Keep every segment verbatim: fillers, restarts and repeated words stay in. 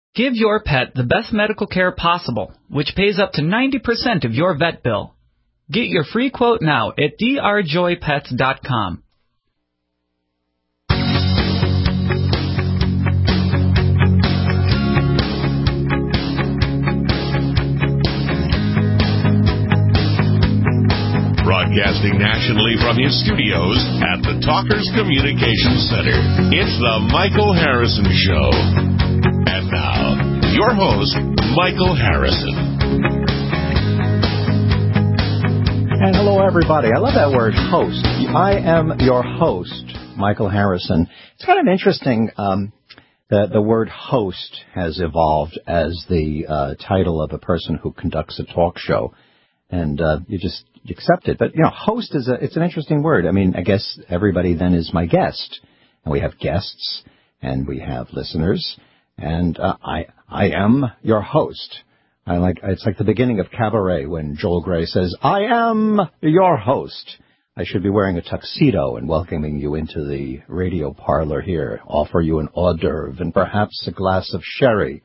Give your pet the best medical care possible, which pays up to ninety percent of your vet bill. Get your free quote now at d r joy pets dot com. Broadcasting nationally from his studios at the Talkers Communications Center, it's the Michael Harrison Show. And now, your host, Michael Harrison. And hello, everybody. I love that word, host. I am your host, Michael Harrison. It's kind of interesting um, that the word host has evolved as the uh, title of a person who conducts a talk show. And uh, you just you accept it. But, you know, host is a, it's an interesting word. I mean, I guess everybody then is my guest. And we have guests, and we have listeners. And uh, I I am your host. I like it's like the beginning of Cabaret when Joel Grey says, I am your host. I should be wearing a tuxedo and welcoming you into the radio parlor here, offer you an hors d'oeuvre and perhaps a glass of sherry.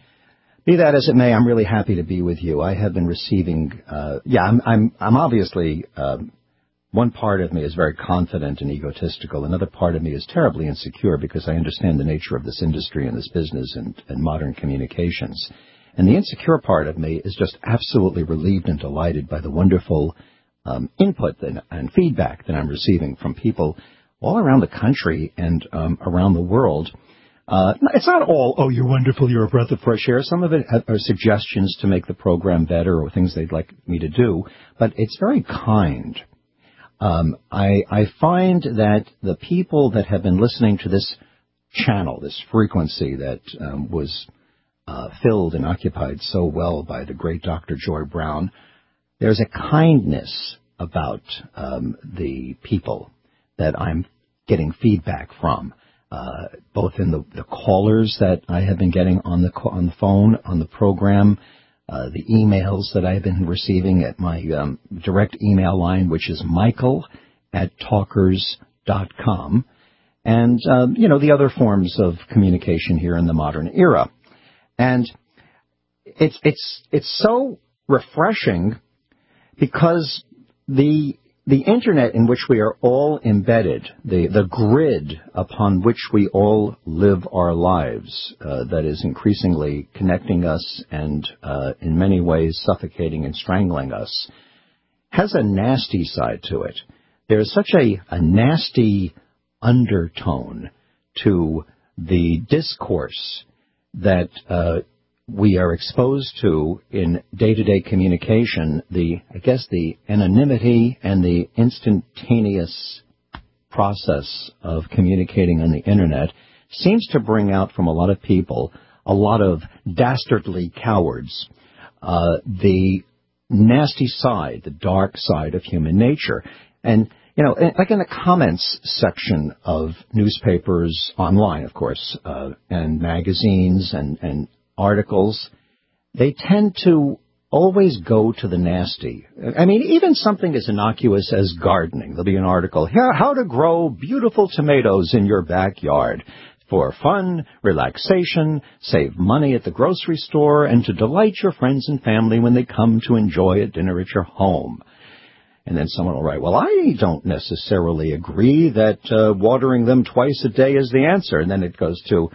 Be that as it may, I'm really happy to be with you. I have been receiving, uh, yeah, I'm, I'm, I'm obviously, um, one part of me is very confident and egotistical. Another part of me is terribly insecure because I understand the nature of this industry and this business and, and modern communications. And the insecure part of me is just absolutely relieved and delighted by the wonderful um, input and, and feedback that I'm receiving from people all around the country and um, around the world. Uh, it's not all, oh, you're wonderful, you're a breath of fresh air. Some of it are suggestions to make the program better or things they'd like me to do, but it's very kind. Um, I, I find that the people that have been listening to this channel, this frequency that um, was uh, filled and occupied so well by the great Doctor Joy Brown, there's a kindness about um, the people that I'm getting feedback from. Uh, both in the, the callers that I have been getting on the on the phone, on the program, uh, the emails that I have been receiving at my um, direct email line, which is michael at talkers dot com, and, uh, you know, the other forms of communication here in the modern era. And it's it's it's so refreshing because the The Internet in which we are all embedded, the, the grid upon which we all live our lives, uh, that is increasingly connecting us and uh, in many ways suffocating and strangling us, has a nasty side to it. There's such a, a nasty undertone to the discourse that uh, we are exposed to in day-to-day communication. The, I guess, the anonymity and the instantaneous process of communicating on the Internet seems to bring out from a lot of people, a lot of dastardly cowards, uh, the nasty side, the dark side of human nature. And, you know, like in the comments section of newspapers online, of course, uh, and magazines and, and articles, they tend to always go to the nasty. I mean, even something as innocuous as gardening. There'll be an article, here, how to grow beautiful tomatoes in your backyard for fun, relaxation, save money at the grocery store, and to delight your friends and family when they come to enjoy a dinner at your home. And then someone will write, well, I don't necessarily agree that uh, watering them twice a day is the answer. And then it goes to,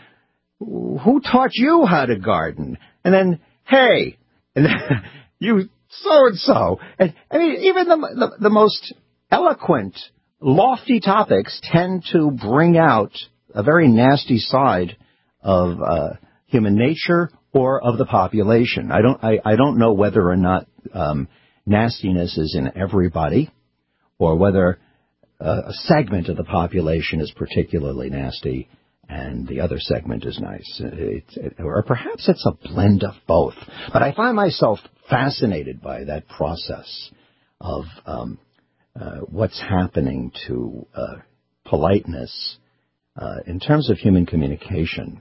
who taught you how to garden? And then, hey, and then, you so-and-so. And, I mean, even the, the, the most eloquent, lofty topics tend to bring out a very nasty side of uh, human nature or of the population. I don't, I, I don't know whether or not um, nastiness is in everybody or whether uh, a segment of the population is particularly nasty and the other segment is nice. It's, it, or perhaps it's a blend of both. But I find myself fascinated by that process of um, uh, what's happening to uh, politeness uh, in terms of human communication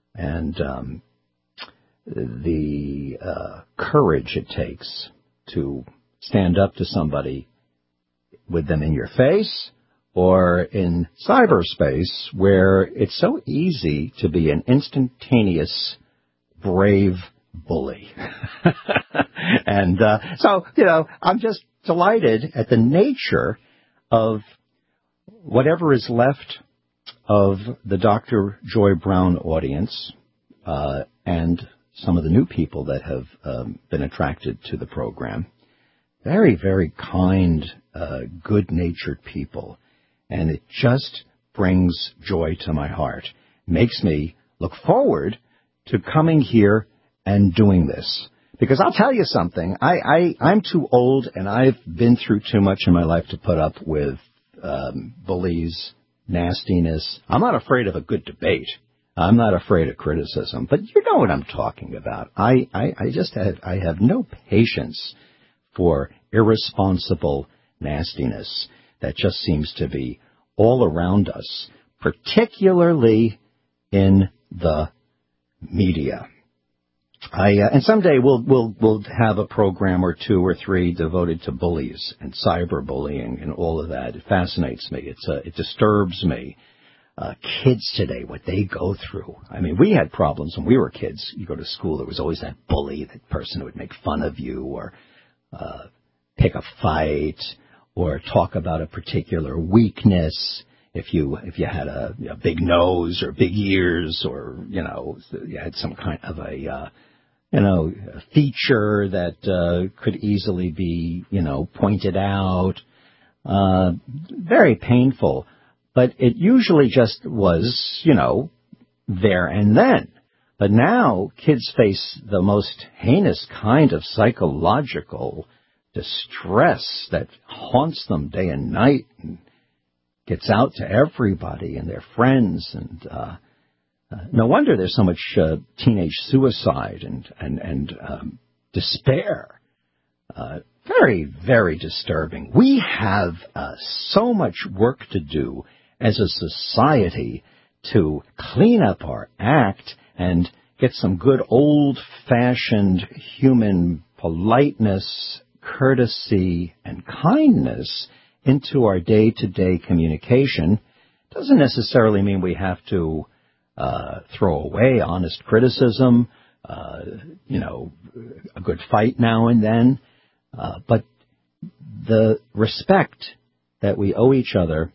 and um, the uh, courage it takes to stand up to somebody with them in your face or in cyberspace where it's so easy to be an instantaneous brave bully. And uh, so, you know, I'm just delighted at the nature of whatever is left of the Doctor Joy Brown audience uh, and some of the new people that have um, been attracted to the program. Very, very kind, uh, good-natured people. And it just brings joy to my heart. Makes me look forward to coming here and doing this. Because I'll tell you something, I, I, I'm too old and I've been through too much in my life to put up with um, bullies, nastiness. I'm not afraid of a good debate. I'm not afraid of criticism. But you know what I'm talking about. I, I, I just have, I have no patience for irresponsible nastiness that just seems to be all around us, particularly in the media. I, uh, and someday we'll, we'll, we'll have a program or two or three devoted to bullies and cyberbullying and all of that. It fascinates me. It's, uh, it disturbs me. Uh, kids today, what they go through. I mean, we had problems when we were kids. You go to school, there was always that bully, that person who would make fun of you or, uh, pick a fight or talk about a particular weakness. If you, if you had a, a big nose or big ears or, you know, you had some kind of a, uh, you know, a feature that uh, could easily be, you know, pointed out. Uh, very painful. But it usually just was, you know, there and then. But now kids face the most heinous kind of psychological distress that haunts them day and night and gets out to everybody and their friends. And uh, uh, no wonder there's so much uh, teenage suicide and, and, and um, despair. Uh, very, very disturbing. We have uh, so much work to do as a society to clean up our act and get some good old-fashioned human politeness, courtesy, and kindness into our day-to-day communication. Doesn't necessarily mean we have to uh, throw away honest criticism, uh, you know, a good fight now and then. Uh, but the respect that we owe each other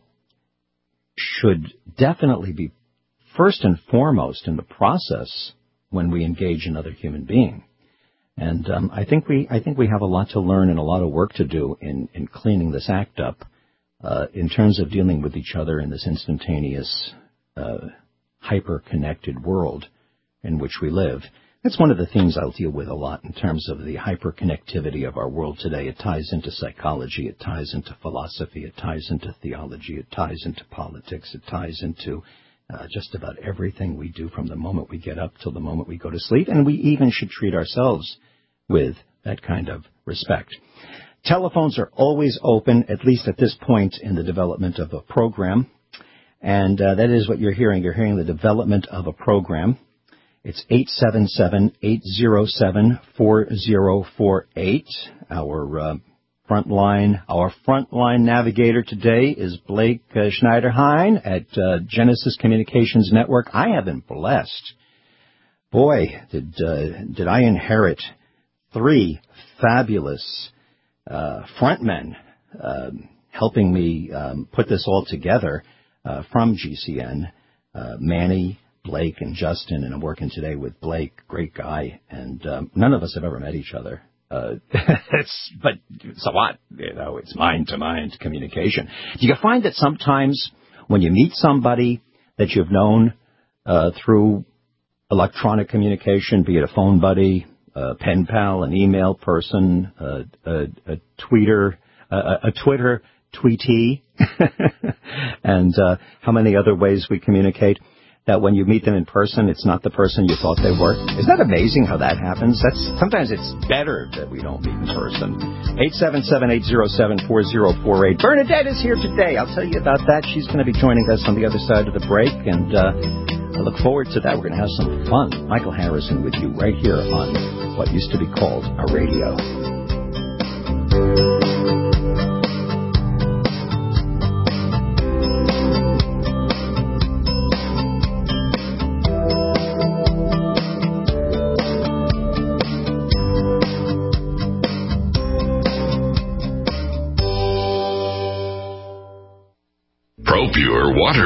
should definitely be first and foremost in the process when we engage another human being. And um, I think we I think we have a lot to learn and a lot of work to do in, in cleaning this act up uh, in terms of dealing with each other in this instantaneous, uh, hyper-connected world in which we live. That's one of the things I'll deal with a lot in terms of the hyper-connectivity of our world today. It ties into psychology, it ties into philosophy, it ties into theology, it ties into politics, it ties into uh, just about everything we do from the moment we get up till the moment we go to sleep. And we even should treat ourselves with that kind of respect. Telephones are always open, at least at this point in the development of a program. And uh, that is what you're hearing. You're hearing the development of a program. It's eight seven seven, eight zero seven, four zero four eight. Our uh, frontline, our frontline navigator today is Blake uh, Schneiderhine at uh, Genesis Communications Network. I have been blessed. Boy, did uh, did I inherit three fabulous uh, frontmen uh, helping me um, put this all together uh, from G C N. Uh, Manny, Blake, and Justin, and I'm working today with Blake, great guy, and um, none of us have ever met each other. Uh, it's, but so what? You know, it's mind-to-mind communication. Do you find that sometimes when you meet somebody that you've known uh, through electronic communication, be it a phone buddy, a pen pal, an email person, uh, a, a tweeter, a, a Twitter tweetee, and uh, how many other ways we communicate, that when you meet them in person, it's not the person you thought they were? Isn't that amazing how that happens? That's sometimes it's better that we don't meet in person. eight seven seven, eight zero seven, four zero four eight. Bernadette is here today. I'll tell you about that. She's going to be joining us on the other side of the break, and uh, I look forward to that. We're going to have some fun. Michael Harrison with you right here on what used to be called a radio.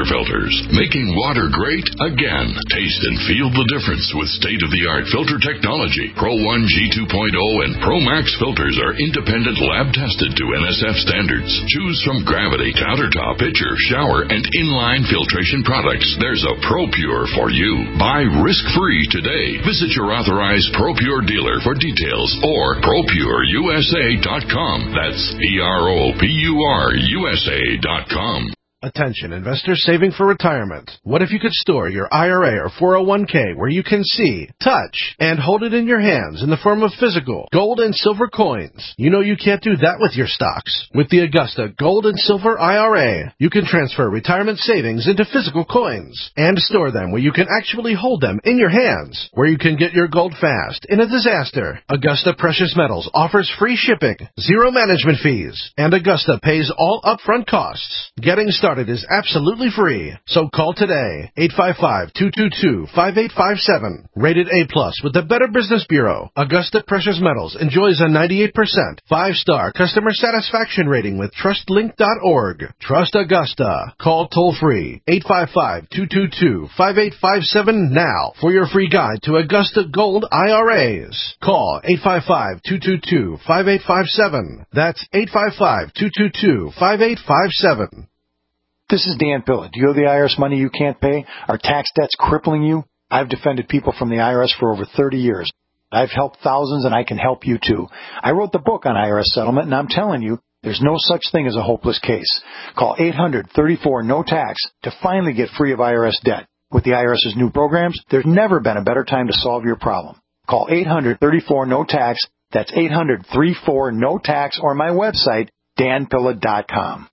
filters, making water great again. Taste and feel the difference with state-of-the-art filter technology. Pro one G two point oh and Pro Max filters are independent lab-tested to N S F standards. Choose from gravity, countertop, pitcher, shower, and inline filtration products. There's a ProPure for you. Buy risk-free today. Visit your authorized ProPure dealer for details or pro pure U S A dot com. That's P R O P U R U S A dot com. Attention, investors saving for retirement. What if you could store your I R A or four oh one k where you can see, touch, and hold it in your hands in the form of physical gold and silver coins? You know you can't do that with your stocks. With the Augusta Gold and Silver I R A, you can transfer retirement savings into physical coins and store them where you can actually hold them in your hands, where you can get your gold fast in a disaster. Augusta Precious Metals offers free shipping, zero management fees, and Augusta pays all upfront costs. Getting started is absolutely free. So call today, eight five five, two two two, five eight five seven. Rated A plus with the Better Business Bureau, Augusta Precious Metals enjoys a ninety-eight percent five-star customer satisfaction rating with trust link dot org. Trust Augusta. Call toll-free, eight five five, two two two, five eight five seven now for your free guide to Augusta Gold I R As. Call eight five five, two two two, five eight five seven. That's eight five five, two two two, five eight five seven. This is Dan Pilla. Do you owe the I R S money you can't pay? Are tax debts crippling you? I've defended people from the I R S for over thirty years. I've helped thousands, and I can help you too. I wrote the book on I R S settlement, and I'm telling you, there's no such thing as a hopeless case. Call eight hundred, thirty-four, no tax to finally get free of I R S debt. With the IRS's new programs, there's never been a better time to solve your problem. Call eight hundred, thirty-four, no tax. That's eight hundred, thirty-four, no tax, or my website, dan pilla dot com.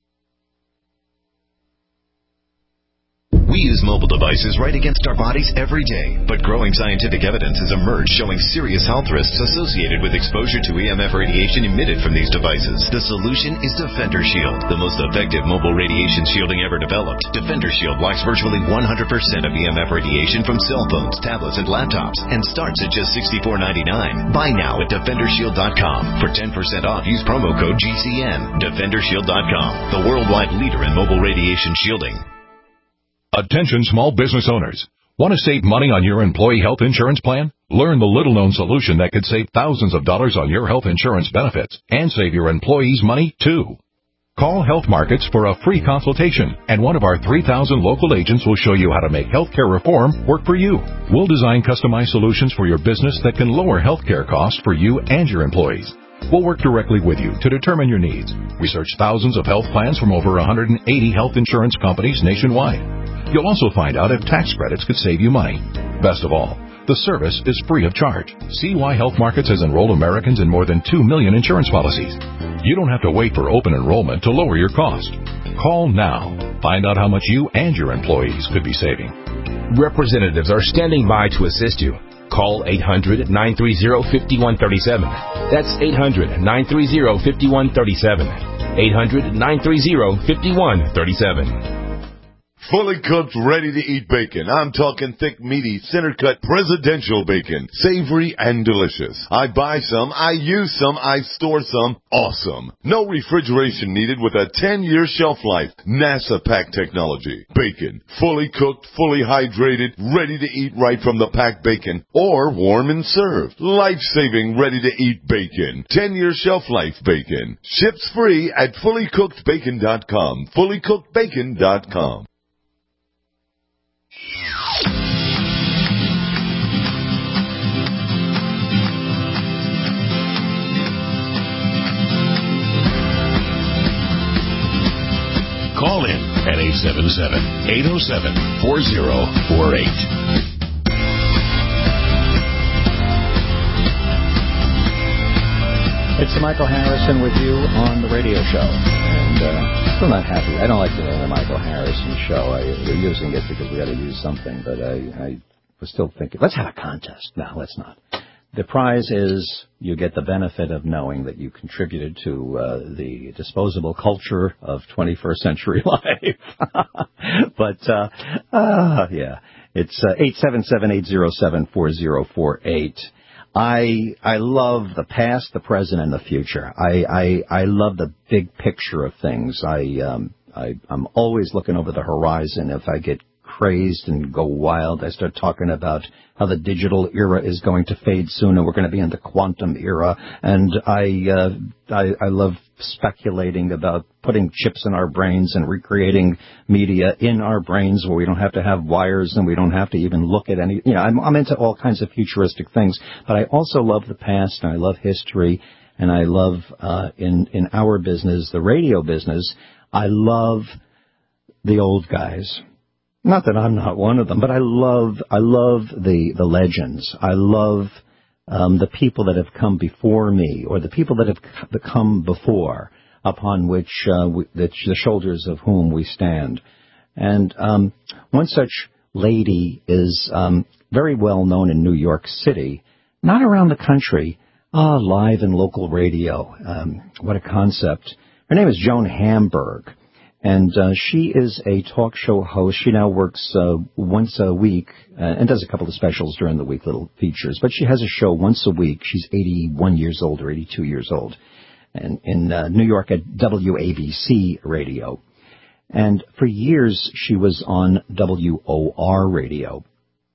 We use mobile devices right against our bodies every day, but growing scientific evidence has emerged showing serious health risks associated with exposure to E M F radiation emitted from these devices. The solution is Defender Shield, the most effective mobile radiation shielding ever developed. Defender Shield blocks virtually one hundred percent of E M F radiation from cell phones, tablets, and laptops, and starts at just sixty-four ninety-nine. Buy now at defender shield dot com. For ten percent off, use promo code G C N. defender shield dot com, the worldwide leader in mobile radiation shielding. Attention small business owners. Want to save money on your employee health insurance plan? Learn the little-known solution that could save thousands of dollars on your health insurance benefits and save your employees money, too. Call Health Markets for a free consultation, and one of our three thousand local agents will show you how to make healthcare reform work for you. We'll design customized solutions for your business that can lower healthcare costs for you and your employees. We'll work directly with you to determine your needs. Research thousands of health plans from over one hundred eighty health insurance companies nationwide. You'll also find out if tax credits could save you money. Best of all, the service is free of charge. See why Health Markets has enrolled Americans in more than two million insurance policies. You don't have to wait for open enrollment to lower your cost. Call now. Find out how much you and your employees could be saving. Representatives are standing by to assist you. Call eight hundred, nine three zero, five one three seven. That's eight hundred, nine three zero, five one three seven. eight hundred, nine three zero, five one three seven. Fully cooked, ready-to-eat bacon. I'm talking thick, meaty, center-cut presidential bacon. Savory and delicious. I buy some, I use some, I store some. Awesome. No refrigeration needed with a ten-year shelf life. NASA pack technology. Bacon. Fully cooked, fully hydrated, ready to eat right from the packed bacon. Or warm and served. Life-saving, ready-to-eat bacon. ten-year shelf life bacon. Ships free at fully cooked bacon dot com. fully cooked bacon dot com. Call in at eight seven seven, eight oh seven, four oh four eight. It's Michael Harrison with you on the radio show. And uh, still not happy. I don't like the name the Michael Harrison show. I, we're using it because we got to use something. But I, I was still thinking, let's have a contest. No, let's not. The prize is you get the benefit of knowing that you contributed to uh, the disposable culture of twenty-first century life. But, uh, uh, yeah, it's uh, eight seven seven, eight oh seven, four oh four eight. I I love the past, the present, and the future. I I, I love the big picture of things. I um I, I'm always looking over the horizon. If I get crazed and go wild, I start talking about how the digital era is going to fade soon and we're going to be in the quantum era. And I, uh, I, I love speculating about putting chips in our brains and recreating media in our brains where we don't have to have wires and we don't have to even look at any, you know, I'm, I'm into all kinds of futuristic things, but I also love the past and I love history and I love, uh, in, in our business, the radio business, I love the old guys. Not that I'm not one of them, but I love, I love the, the legends. I love, um, the people that have come before me or the people that have come before upon which, uh, we, the, the shoulders of whom we stand. And, um, one such lady is, um, very well known in New York City, not around the country, ah, live and local radio. Um, what a concept. Her name is Joan Hamburg. And uh, she is a talk show host. She now works uh, once a week uh, and does a couple of specials during the week, little features. But she has a show once a week. She's eighty-one years old or eighty-two years old. And in uh, New York at W A B C Radio. And for years, she was on W O R Radio.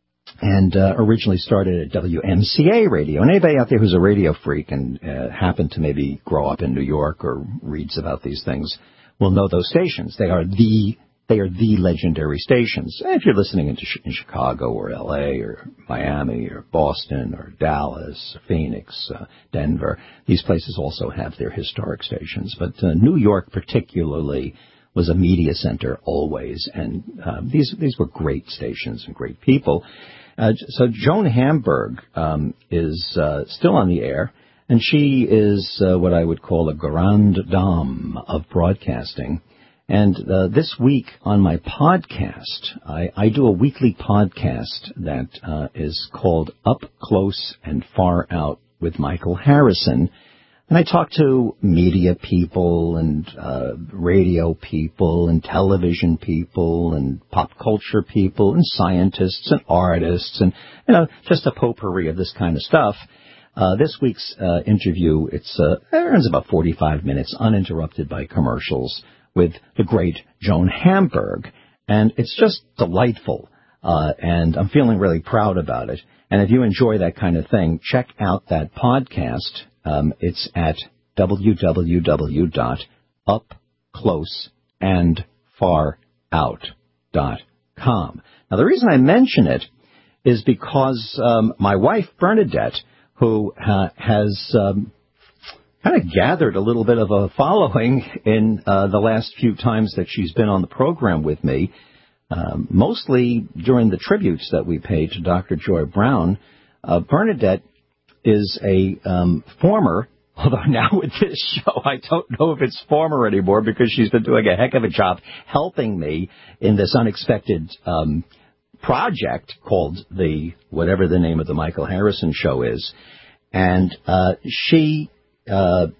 And uh, originally started at W M C A Radio. And anybody out there who's a radio freak and uh, happened to maybe grow up in New York or reads about these things will know those stations. They are the they are the legendary stations. If you're listening in, in Chicago or L A or Miami or Boston or Dallas, or Phoenix, uh, Denver, these places also have their historic stations. But uh, New York particularly was a media center always, and uh, these these were great stations and great people. Uh, so Joan Hamburg um, is uh, still on the air. And she is uh, what I would call a grande dame of broadcasting. And uh, this week on my podcast, I, I do a weekly podcast that uh, is called Up Close and Far Out with Michael Harrison. And I talk to media people and uh, radio people and television people and pop culture people and scientists and artists and, you know, just a potpourri of this kind of stuff. Uh, this week's uh, interview, it's uh, it runs about forty-five minutes, uninterrupted by commercials, with the great Joan Hamburg, and it's just delightful, uh, and I'm feeling really proud about it. And if you enjoy that kind of thing, check out that podcast. Um, it's at w w w dot up close and far out dot com. Now, the reason I mention it is because um, my wife, Bernadette, who uh, has um, kind of gathered a little bit of a following in uh, the last few times that she's been on the program with me, um, mostly during the tributes that we paid to Doctor Joy Brown. Uh, Bernadette is a um, former, although now with this show, I don't know if it's former anymore because she's been doing a heck of a job helping me in this unexpected um project called the, whatever the name of the Michael Harrison Show is. And uh, she uh,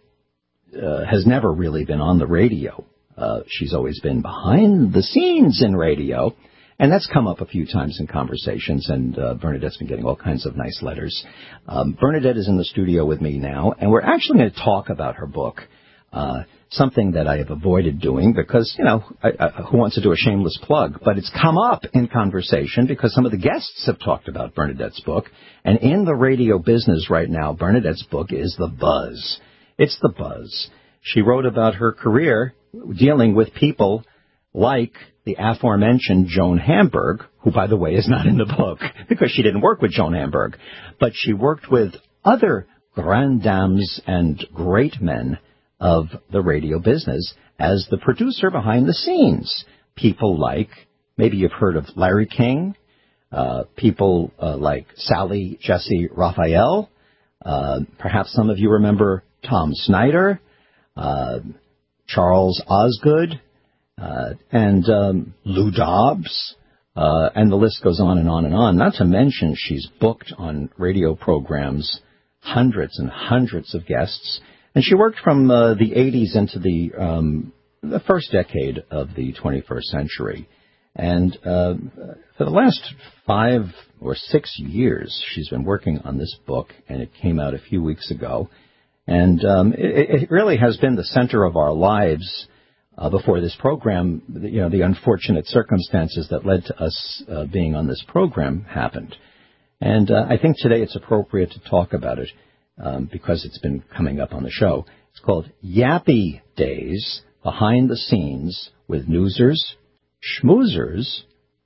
uh, has never really been on the radio. Uh, she's always been behind the scenes in radio. And that's come up a few times in conversations, and uh, Bernadette's been getting all kinds of nice letters. Um, Bernadette is in the studio with me now, and we're actually going to talk about her book. Uh, something that I have avoided doing because, you know, I, I, who wants to do a shameless plug? But it's come up in conversation because some of the guests have talked about Bernadette's book. And in the radio business right now, Bernadette's book is the buzz. It's the buzz. She wrote about her career dealing with people like the aforementioned Joan Hamburg, who, by the way, is not in the book because she didn't work with Joan Hamburg. But she worked with other grandes dames and great men of the radio business as the producer behind the scenes. People like, maybe you've heard of Larry King, uh, people uh, like Sally Jessy Raphael, uh, perhaps some of you remember Tom Snyder, uh, Charles Osgood, uh, and um, Lou Dobbs, uh, and the list goes on and on and on. Not to mention she's booked on radio programs hundreds and hundreds of guests. And she worked from uh, the eighties into the um, the first decade of the twenty-first century. And uh, for the last five or six years, she's been working on this book, and it came out a few weeks ago. And um, it, it really has been the center of our lives uh, before this program, you know, the unfortunate circumstances that led to us uh, being on this program happened. And uh, I think today it's appropriate to talk about it um, because it's been coming up on the show. It's called Yappy Days, Behind the Scenes with Newsers, Schmoozers,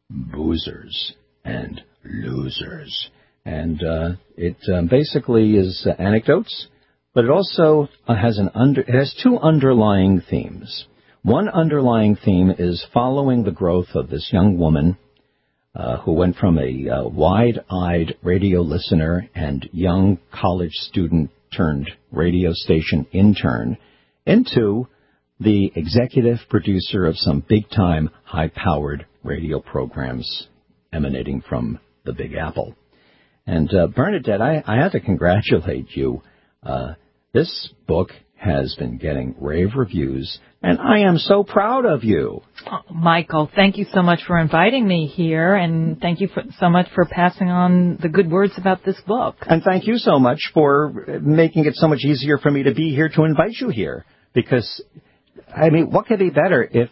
Boozers, and Losers. And uh, it um, basically is uh, anecdotes, but it also uh, has an under. It has two underlying themes. One underlying theme is following the growth of this young woman uh, who went from a uh, wide-eyed radio listener and young college student turned radio station intern into the executive producer of some big-time, high-powered radio programs emanating from the Big Apple. And uh, Bernadette, I, I have to congratulate you. Uh, this book has been getting rave reviews, and I am so proud of you. Oh, Michael, thank you so much for inviting me here, and thank you for, so much for passing on the good words about this book. And thank you so much for making it so much easier for me to be here to invite you here, because, I mean, what could be better if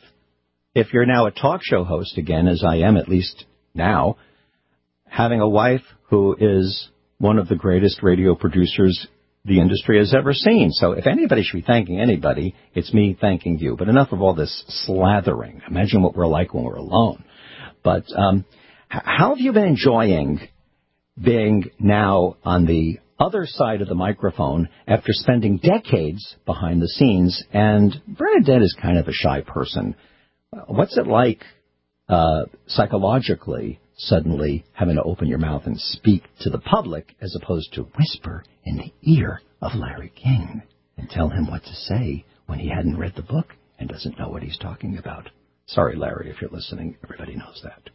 if you're now a talk show host again, as I am at least now, having a wife who is one of the greatest radio producers the industry has ever seen. So if anybody should be thanking anybody, it's me thanking you. But enough of all this slathering. Imagine what we're like when we're alone. But um, how have you been enjoying being now on the other side of the microphone after spending decades behind the scenes? And Bernadette is kind of a shy person. What's it like uh, psychologically suddenly having to open your mouth and speak to the public as opposed to whisper in the ear of Larry King and tell him what to say when he hadn't read the book and doesn't know what he's talking about? Sorry, Larry, if you're listening. Everybody knows that.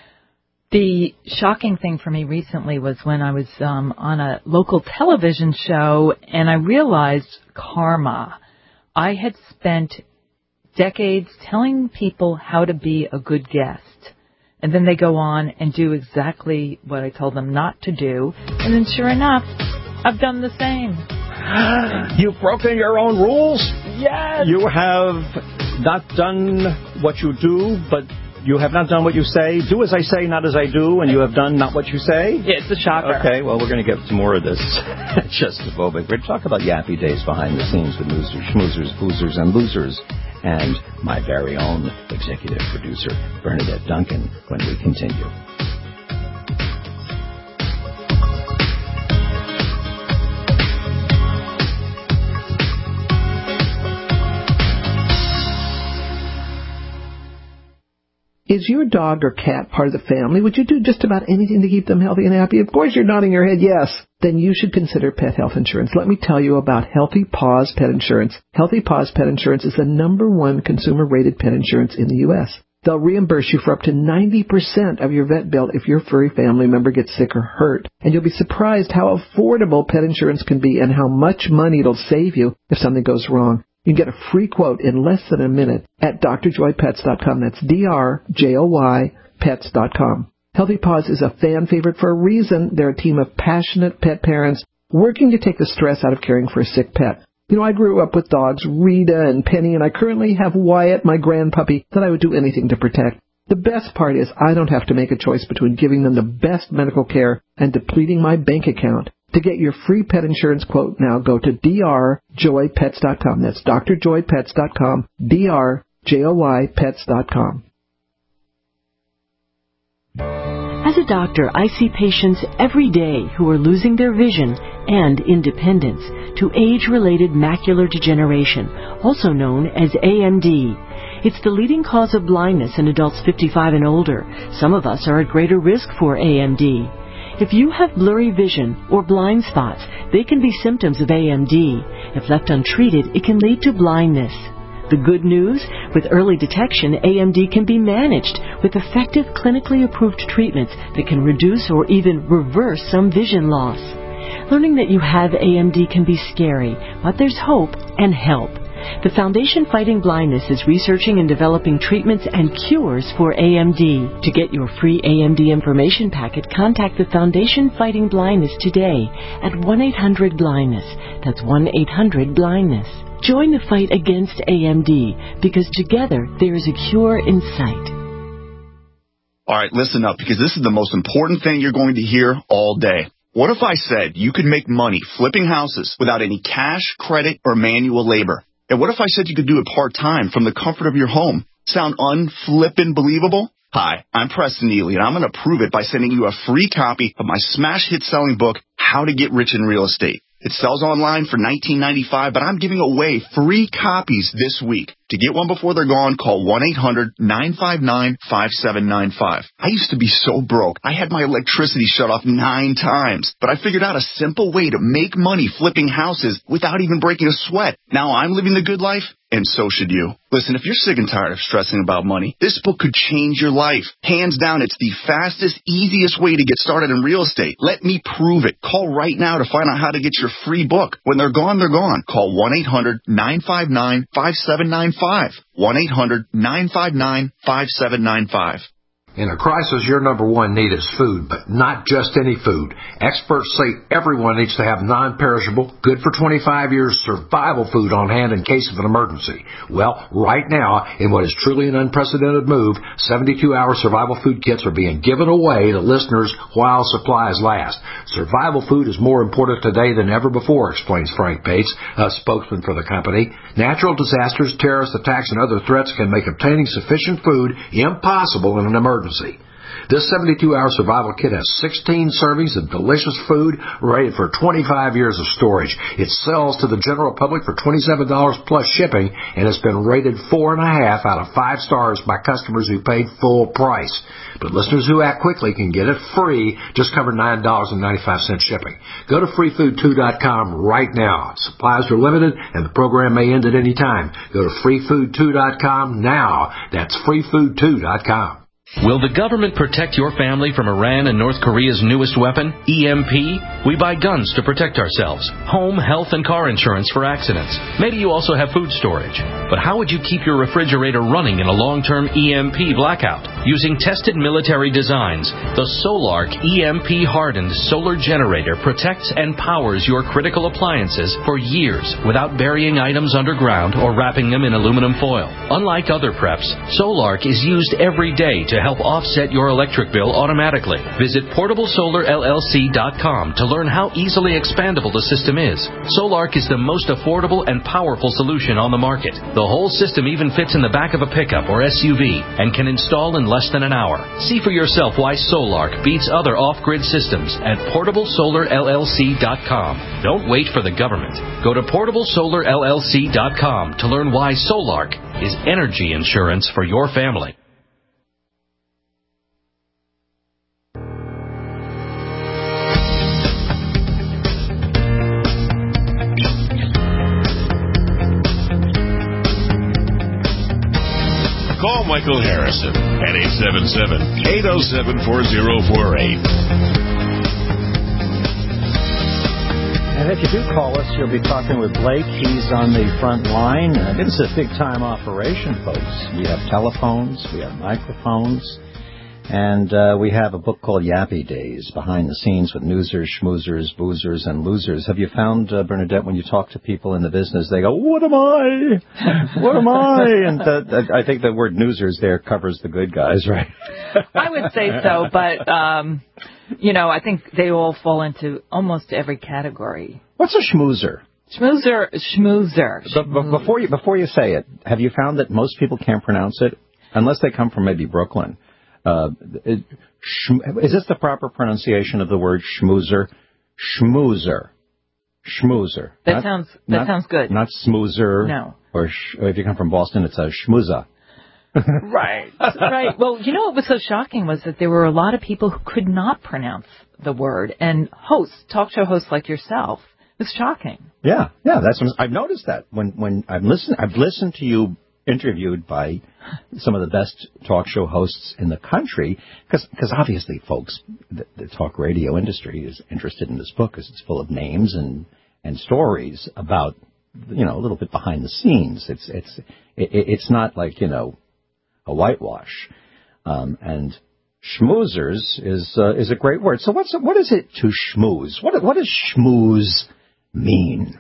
The shocking thing for me recently was when I was um, on a local television show and I realized karma. I had spent decades telling people how to be a good guest. And then they go on and do exactly what I told them not to do. And then sure enough, I've done the same. You've broken your own rules? Yes. You have not done what you do, but you have not done what you say. Do as I say, not as I do, and you have done not what you say? Yeah, it's a shocker. Okay, well, we're going to get to more of this in just a moment. We're going to talk about Yappy Days behind the scenes with Newsers, Schmoozers, Boozers, and Losers. And my very own executive producer, Bernadette Duncan, when we continue. Is your dog or cat part of the family? Would you do just about anything to keep them healthy and happy? Of course you're nodding your head yes. Then you should consider pet health insurance. Let me tell you about Healthy Paws Pet Insurance. Healthy Paws Pet Insurance is the number one consumer-rated pet insurance in the U S They'll reimburse you for up to ninety percent of your vet bill if your furry family member gets sick or hurt. And you'll be surprised how affordable pet insurance can be and how much money it'll save you if something goes wrong. You can get a free quote in less than a minute at D R joy pets dot com. That's D R J O Y pets dot com. Healthy Paws is a fan favorite for a reason. They're a team of passionate pet parents working to take the stress out of caring for a sick pet. You know, I grew up with dogs, Rita and Penny, and I currently have Wyatt, my grandpuppy, that I would do anything to protect. The best part is I don't have to make a choice between giving them the best medical care and depleting my bank account. To get your free pet insurance quote now, go to D R joy pets dot com. That's D R joy pets dot com, D R J O Y pets dot com. As a doctor, I see patients every day who are losing their vision and independence to age-related macular degeneration, also known as A M D. It's the leading cause of blindness in adults fifty-five and older. Some of us are at greater risk for A M D. If you have blurry vision or blind spots, they can be symptoms of A M D. If left untreated, it can lead to blindness. The good news? With early detection, A M D can be managed with effective clinically approved treatments that can reduce or even reverse some vision loss. Learning that you have A M D can be scary, but there's hope and help. The Foundation Fighting Blindness is researching and developing treatments and cures for A M D. To get your free A M D information packet, contact the Foundation Fighting Blindness today at one eight hundred blindness. That's one eight hundred blindness. Join the fight against A M D, because together there is a cure in sight. All right, listen up, because this is the most important thing you're going to hear all day. What if I said you could make money flipping houses without any cash, credit, or manual labor? And what if I said you could do it part-time from the comfort of your home? Sound unflippin' believable? Hi, I'm Preston Neely, and I'm going to prove it by sending you a free copy of my smash hit selling book, How to Get Rich in Real Estate. It sells online for nineteen ninety-five dollars, but I'm giving away free copies this week. To get one before they're gone, call one eight hundred nine five nine five seven nine five. I used to be so broke, I had my electricity shut off nine times, but I figured out a simple way to make money flipping houses without even breaking a sweat. Now I'm living the good life, and so should you. Listen, if you're sick and tired of stressing about money, this book could change your life. Hands down, it's the fastest, easiest way to get started in real estate. Let me prove it. Call right now to find out how to get your free book. When they're gone, they're gone. Call one eight hundred nine five nine five seven nine five. one eight hundred nine five nine five seven nine five. In a crisis, your number one need is food, but not just any food. Experts say everyone needs to have non-perishable, good for twenty-five years survival food on hand in case of an emergency. Well, right now, in what is truly an unprecedented move, seventy-two hour survival food kits are being given away to listeners while supplies last. Survival food is more important today than ever before, explains Frank Bates, a spokesman for the company. Natural disasters, terrorist attacks, and other threats can make obtaining sufficient food impossible in an emergency. This seventy-two hour survival kit has sixteen servings of delicious food rated for twenty-five years of storage. It sells to the general public for twenty-seven dollars plus shipping, and it's been rated four and a half out of five stars by customers who paid full price. But listeners who act quickly can get it free, just cover nine dollars and ninety-five cents shipping. Go to free food two dot com right now. Supplies are limited, and the program may end at any time. Go to free food two dot com now. That's free food two dot com. Will the government protect your family from Iran and North Korea's newest weapon, E M P? We buy guns to protect ourselves, home, health, and car insurance for accidents. Maybe you also have food storage. But how would you keep your refrigerator running in a long-term E M P blackout? Using tested military designs, the Solark E M P-hardened solar generator protects and powers your critical appliances for years without burying items underground or wrapping them in aluminum foil. Unlike other preps, Solark is used every day to help offset your electric bill automatically. Visit portable solar L L C dot com to learn how easily expandable the system is. Solark is the most affordable and powerful solution on the market. The whole system even fits in the back of a pickup or S U V and can install in less than an hour. See for yourself why Solark beats other off-grid systems at portable solar L L C dot com. Don't wait for the government. Go to portable solar L L C dot com to learn why Solark is energy insurance for your family. Call Michael Harrison at eight seven seven, eight oh seven, four oh four eight. And if you do call us, you'll be talking with Blake. He's on the front line. Uh, this is a big-time operation, folks. We have telephones, we have microphones, and uh, we have a book called Yappy Days, Behind the Scenes with Newsers, Schmoozers, Boozers, and Losers. Have you found, uh, Bernadette, when you talk to people in the business, they go, what am I? What am I? And the, I think the word newsers there covers the good guys, right? I would say so, but, um, you know, I think they all fall into almost every category. What's a schmoozer? Schmoozer, schmoozer. But, but before you before you say it, have you found that most people can't pronounce it, unless they come from maybe Brooklyn? Uh, it, sh- is this the proper pronunciation of the word schmoozer? Schmoozer. Schmoozer. That not, sounds that not, sounds good. Not smoozer. No. Or, sh- or if you come from Boston, it's a schmooza. Right. Right. Well, you know what was so shocking was that there were a lot of people who could not pronounce the word, and hosts, talk show hosts like yourself, it was shocking. Yeah, yeah. That's what, I've noticed that when when I've listened. I've listened to you interviewed by some of the best talk show hosts in the country, because obviously, folks, the, the talk radio industry is interested in this book because it's full of names and, and stories about you know, a little bit behind the scenes. It's it's it, it's not like, you know, a whitewash. Um, and schmoozers is uh, is a great word. So what's what is it to schmooze? What what does schmooze mean?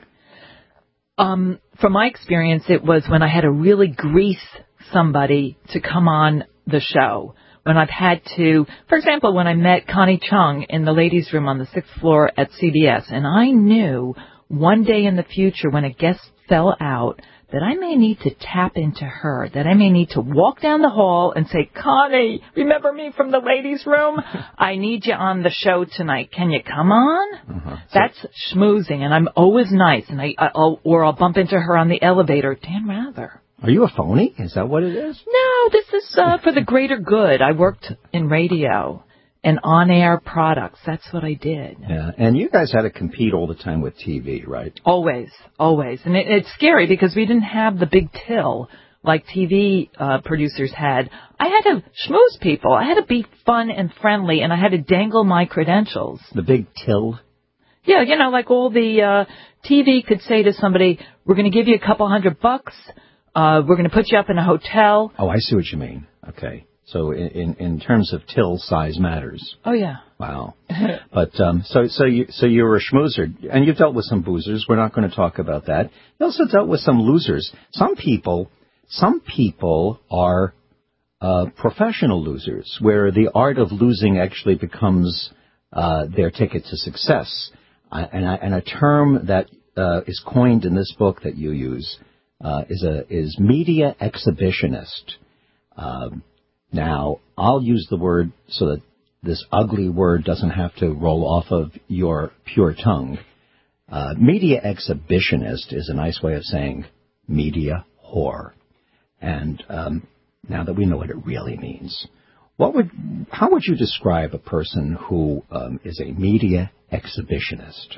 Um, from my experience, it was when I had to really grease somebody to come on the show. When I've had to, for example, when I met Connie Chung in the ladies' room on the sixth floor at C B S, and I knew one day in the future when a guest fell out that I may need to tap into her, that I may need to walk down the hall and say, Connie, remember me from the ladies' room? I need you on the show tonight. Can you come on? Uh-huh. That's schmoozing, and I'm always nice, and I, I'll, or I'll bump into her on the elevator. Dan Rather. Are you a phony? Is that what it is? No, this is uh, for the greater good. I worked in radio and on-air products. That's what I did. Yeah, and you guys had to compete all the time with T V, right? Always, always. And it, it's scary because we didn't have the big till like T V uh, producers had. I had to schmooze people. I had to be fun and friendly, and I had to dangle my credentials. The big till? Yeah, you know, like all the uh, T V could say to somebody, we're going to give you a couple hundred bucks. Uh, we're going to put you up in a hotel. Oh, I see what you mean. Okay. So in, in, in terms of till, size matters. Oh, yeah. Wow. But um, so so you so you were a schmoozer, and you've dealt with some boozers. We're not going to talk about that. You also dealt with some losers. Some people, some people are uh, professional losers, where the art of losing actually becomes uh, their ticket to success. Uh, and, I, and a term that uh, is coined in this book that you use uh, is a is media exhibitionist. Um, Now, I'll use the word so that this ugly word doesn't have to roll off of your pure tongue. Uh, media exhibitionist is a nice way of saying media whore. And um, now that we know what it really means, what would, how would you describe a person who um, is a media exhibitionist?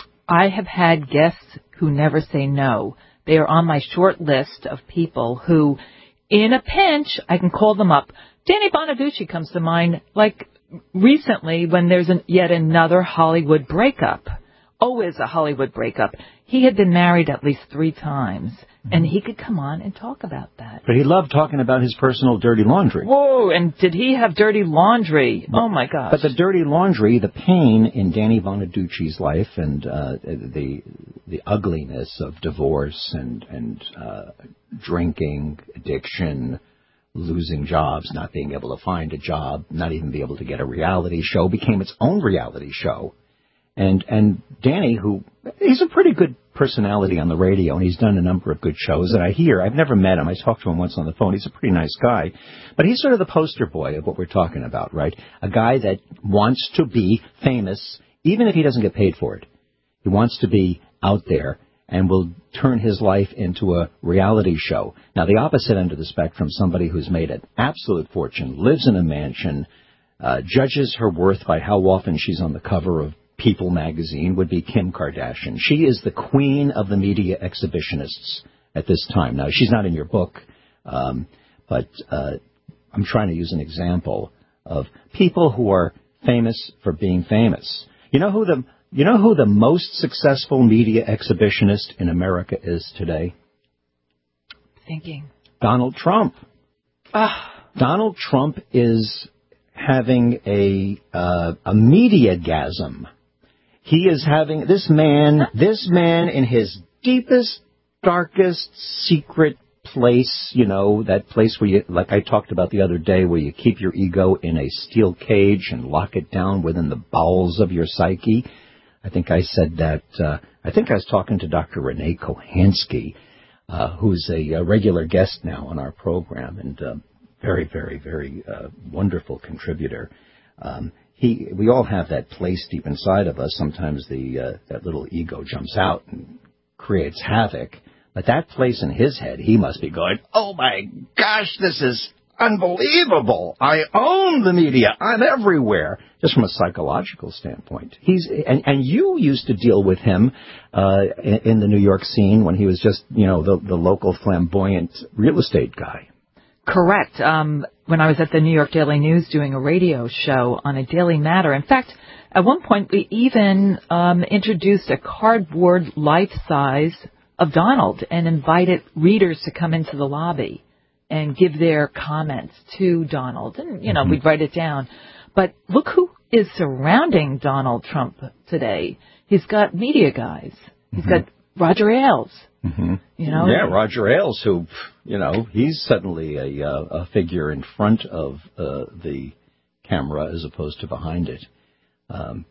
I have had guests who never say no. They are on my short list of people who, in a pinch, I can call them up. Danny Bonaducci comes to mind, like recently when there's an, yet another Hollywood breakup. Always a Hollywood breakup. He had been married at least three times, and he could come on and talk about that. But he loved talking about his personal dirty laundry. Whoa, and did he have dirty laundry? But, oh, my gosh. But the dirty laundry, the pain in Danny Bonaducci's life, and uh, the the ugliness of divorce and, and uh, drinking, addiction, losing jobs, not being able to find a job, not even be able to get a reality show, became its own reality show. And and Danny, who, he's a pretty good personality on the radio, and he's done a number of good shows that I hear. I've never met him. I talked to him once on the phone. He's a pretty nice guy. But he's sort of the poster boy of what we're talking about, right? A guy that wants to be famous, even if he doesn't get paid for it. He wants to be out there and will turn his life into a reality show. Now, the opposite end of the spectrum, somebody who's made an absolute fortune, lives in a mansion, uh, judges her worth by how often she's on the cover of People magazine, would be Kim Kardashian. She is the queen of the media exhibitionists at this time. Now, she's not in your book, um, but uh, I'm trying to use an example of people who are famous for being famous. You know who the you know who the most successful media exhibitionist in America is today? Thinking. Donald Trump. Ah. Donald Trump is having a uh, a media-gasm. He is having, this man, this man in his deepest, darkest, secret place, you know, that place where you, like I talked about the other day, where you keep your ego in a steel cage and lock it down within the bowels of your psyche. I think I said that, uh, I think I was talking to Doctor Renee Kohansky, uh, who's a, a regular guest now on our program, and uh, very, very, very uh, wonderful contributor. Um, he, we all have that place deep inside of us. Sometimes the uh, that little ego jumps out and creates havoc. But that place in his head, he must be going, oh, my gosh, this is unbelievable. I own the media. I'm everywhere. Just from a psychological standpoint. He's and, and you used to deal with him uh, in, in the New York scene when he was just, you know, the, the local flamboyant real estate guy. Correct. Um, when I was at the New York Daily News doing a radio show on a Daily Matter. In fact, at one point we even um, introduced a cardboard life-size of Donald and invited readers to come into the lobby and give their comments to Donald. And, you know, mm-hmm. we'd write it down. But look who is surrounding Donald Trump today. He's got media guys. He's mm-hmm. got Roger Ailes. Mm-hmm. You know? Yeah, Roger Ailes, who, you know, he's suddenly a, uh, a figure in front of uh, the camera as opposed to behind it. Um,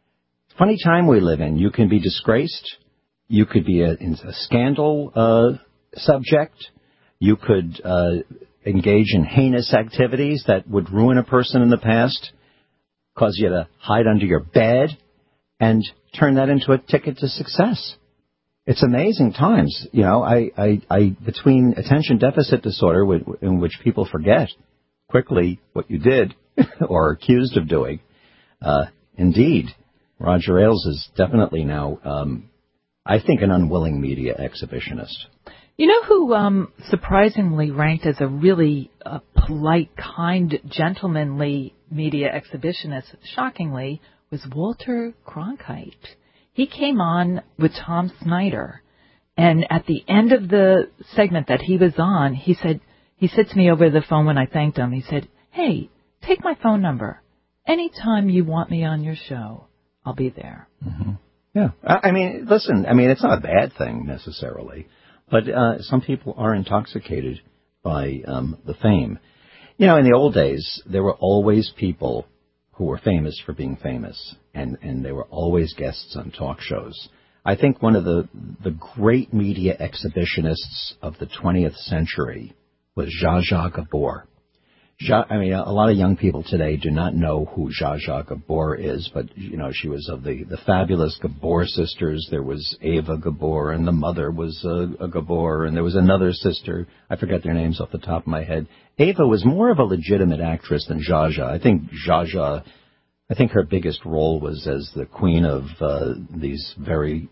funny time we live in. You can be disgraced. You could be a, a scandal uh, subject. You could uh, engage in heinous activities that would ruin a person in the past, cause you to hide under your bed, and turn that into a ticket to success. It's amazing times. You know, I, I, I between attention deficit disorder, in which people forget quickly what you did or are accused of doing, uh, indeed, Roger Ailes is definitely now, um, I think, an unwilling media exhibitionist. You know who um, surprisingly ranked as a really uh, polite, kind, gentlemanly media exhibitionist, shockingly, was Walter Cronkite. He came on with Tom Snyder, and at the end of the segment that he was on, he said, he said to me over the phone when I thanked him, he said, "Hey, take my phone number. Anytime you want me on your show, I'll be there." Mm-hmm. Yeah. I mean, listen, I mean, it's not a bad thing necessarily, but uh, some people are intoxicated by um, the fame. You know, in the old days, there were always people who were famous for being famous, and, and they were always guests on talk shows. I think one of the, the great media exhibitionists of the twentieth century was Zsa Zsa Gabor. Zsa, I mean, a lot of young people today do not know who Zsa Zsa Gabor is, but, you know, she was of the, the fabulous Gabor sisters. There was Eva Gabor, and the mother was a, a Gabor, and there was another sister. I forget their names off the top of my head. Eva was more of a legitimate actress than Zsa Zsa. I think Zsa Zsa, I think her biggest role was as the queen of uh, these very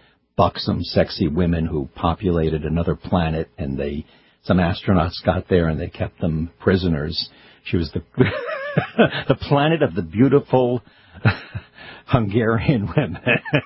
buxom, sexy women who populated another planet, and they... Some astronauts got there and they kept them prisoners. She was the the planet of the beautiful Hungarian women.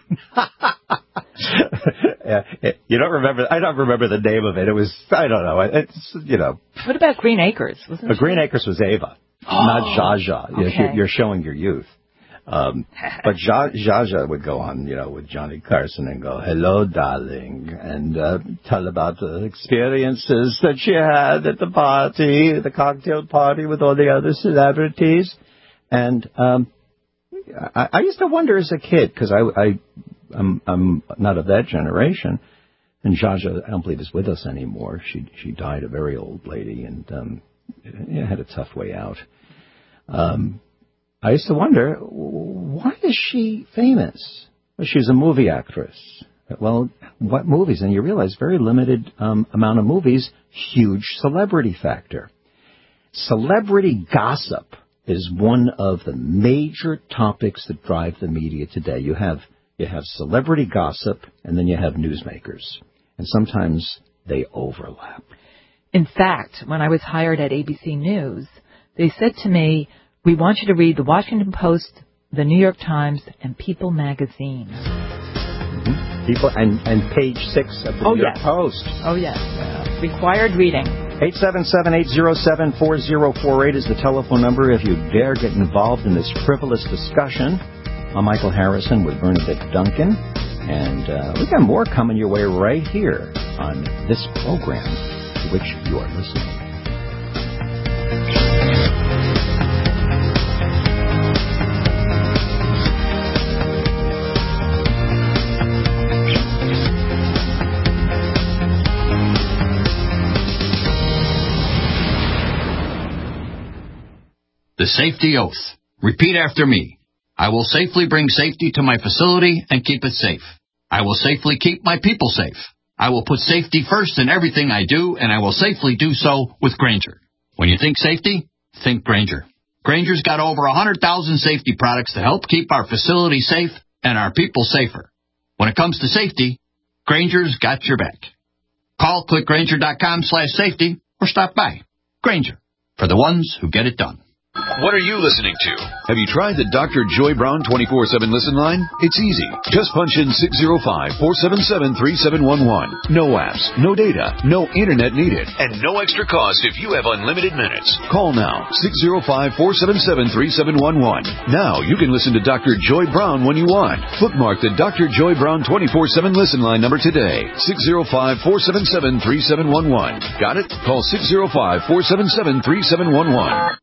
Yeah, it, you don't remember? I don't remember the name of it. It was I don't know. It's you know. What about Green Acres? Wasn't uh, Green Acres was Eva, oh, not Zsa Zsa. Okay. You're, you're showing your youth. Um, but Zsa Zsa would go on, you know, with Johnny Carson and go, "Hello, darling," and uh, tell about the experiences that she had at the party, the cocktail party with all the other celebrities. And um, I, I used to wonder as a kid, because I, I, I'm, I'm not of that generation, and Zsa Zsa, I don't believe, is with us anymore. She she died a very old lady and um, yeah, had a tough way out. Um I used to wonder, why is she famous? Well, she's a movie actress. Well, what movies? And you realize very limited um, amount of movies, huge celebrity factor. Celebrity gossip is one of the major topics that drive the media today. You have you have celebrity gossip, and then you have newsmakers. And sometimes they overlap. In fact, when I was hired at A B C News, they said to me, "We want you to read the Washington Post, the New York Times, and People magazine." Mm-hmm. People and, and page six of the oh, New York yes. Post. Oh, yes. Yeah. Required reading. eight seven seven, eight zero seven, four zero four eight is the telephone number if you dare get involved in this frivolous discussion. I'm Michael Harrison with Bernadette Duncan, and uh, we've got more coming your way right here on this program to which you are listening. The safety oath. Repeat after me. I will safely bring safety to my facility and keep it safe. I will safely keep my people safe. I will put safety first in everything I do, and I will safely do so with Grainger. When you think safety, think Grainger. Grainger's got over one hundred thousand safety products to help keep our facility safe and our people safer. When it comes to safety, Grainger's got your back. Call click Grainger dot com slash safety or stop by. Grainger, for the ones who get it done. What are you listening to? Have you tried the Doctor Joy Brown twenty-four seven listen line? It's easy. Just punch in six zero five, four seven seven, three seven one one. No apps, no data, no internet needed. And no extra cost if you have unlimited minutes. Call now, six zero five, four seven seven, three seven one one. Now you can listen to Doctor Joy Brown when you want. Bookmark the Doctor Joy Brown twenty-four seven listen line number today. six zero five, four seven seven, three seven one one. Got it? Call six zero five, four seven seven, three seven one one.